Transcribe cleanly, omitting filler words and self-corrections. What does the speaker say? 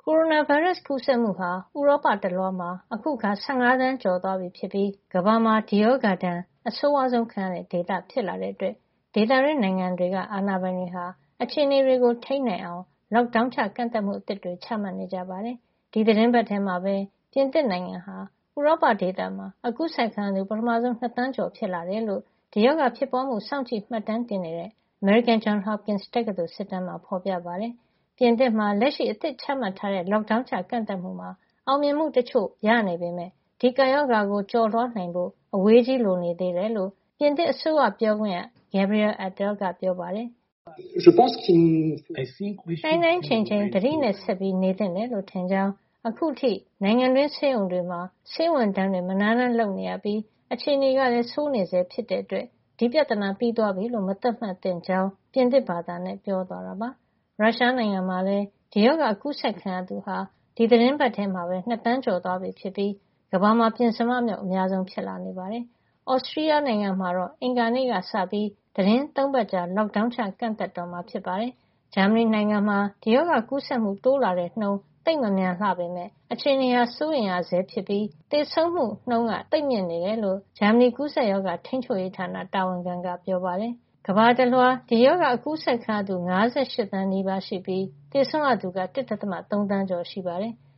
ကိုရိုနာဗိုင်းရပ်စ်ကူးစက်မှုဟာဥရောပတလွှားမှာအခုအခါ15 သန်းကျော်သွားပြီဖြစ်ပြီးကမ္ဘာမှာဒီရောဂါဒဏ်အဆိုးဝါးဆုံးခံရတဲ့ဒေသဖြစ်လာတဲ့အတွက်ဒေသတွင်းနိုင်ငံတွေကအာဏာပိုင်တွေဟာအခြေအနေတွေကိုထိန်းနိုင်အောင် lockdown ချကန့်သတ်မှုအသစ်တွေချမှတ်နေကြပါတယ်။ဒီသီတင်းပတ်ထဲမှာပဲပြင်သစ်နိုင်ငံဟာဥရောပဒေသမှာကူးစက်ခံရသူပထမဆုံး2 သန်းကျော်ဖြစ်လာတယ်လို့ဒီရောဂါဖြစ်ပွားမှုစောင့်ကြည့်မှတ်တမ်းတင်နေတဲ့ American Johns Hopkins တက္ကသိုလ်စစ်တမ်းမှာဖော်ပြပါတယ်။ပြင်သစ်မှာလက်ရှိအသစ်ချမှတ်ထားတဲ့ lockdown ချကန့်သတ်မှုမှာအောင်မြင်မှုတချို့ရနေပေမယ့်ဒီကပ်ရောဂါကိုကျော်လွှားနိုင်ဖို့အဝေးကြီးလိုနေသေးတယ်လို့ပြင်သစ်အစိုးရပြောခွင့်ရ Gabriel Attal ကပြောပါတယ်။ Je pense qu'il "နှိုင်းနှိုင်းချိန်ချိန်သတိနဲ့ဆက်ပြီးနေသင့်တယ်လို့ထင်ကြောင်းအခုထိနိုင်ငံတွင်းဆေးရုံတွေမှာဆေးဝန်ထမ်းတွေမနားတမ်းလုပ်နေရပြီးအခြေအနေကလည်းဆိုးနေဆဲဖြစ်တဲ့အတွက်ဒီပြဿနာပြီးသွားပြီလို့မသတ်မှတ်သင့်ကြောင်းပြင်သစ်ဘာသာနဲ့ပြောသွားတာပါ။ရုရှားနိုင်ငံမှာလည်းဒီရောဂါကူးစက်ခံရသူဟာဒီသီတင်းပတ်ထဲမှာပဲ2 သန်းကျော်သွားပြီဖြစ်ပြီးကမ္ဘာမှာပဉ္စမမြောက်အများဆုံးဖြစ်လာနေပါတယ်။ဩစတြီးယားနိုင်ငံမှာတော့အင်္ဂါနေ့ကစပြီးသီတင်း3 ပတ်ကြာ lockdown ချကန့်သတ်တော့မှာဖြစ်ပါတယ်။ဂျာမနီနိုင်ငံမှာဒီရောဂါကူးစက်မှုတိုးလာတဲ့နှုန်းသိပ်မမြန်လှပေမယ့်အခြေအနေဟာစိုးရိမ်ရဆဲဖြစ်ပြီးသေဆုံးမှုနှုန်းကသိပ်မြင့်နေတယ်လို့ဂျာမနီကူးစက်ရောဂါထိန်းချုပ်ရေးဌာနတာဝန်ခံကပြောပါတယ်။ကမ္ဘာတလွှားဒီရောဂါကူးစက်ခံရသူ58 သန်းနီးပါးရှိပြီးသေဆုံးရသူက1.3 သန်းကျော်ရှိပါတယ်။